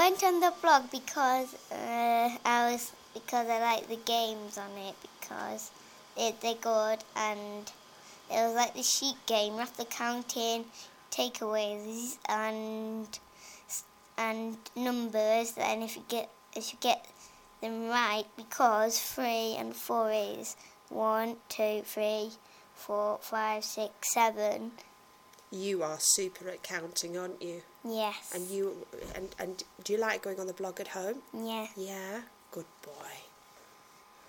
went on the blog because I like the games on it because they're good, and it was like the sheep game. You have to count in takeaways and numbers, and if you get them right, because 3 and 4 is 1, 2, 3, 4, 5, 6, 7. You are super at counting, aren't you? Yes. And and do you like going on the blog at home? Yeah. Yeah. Good boy.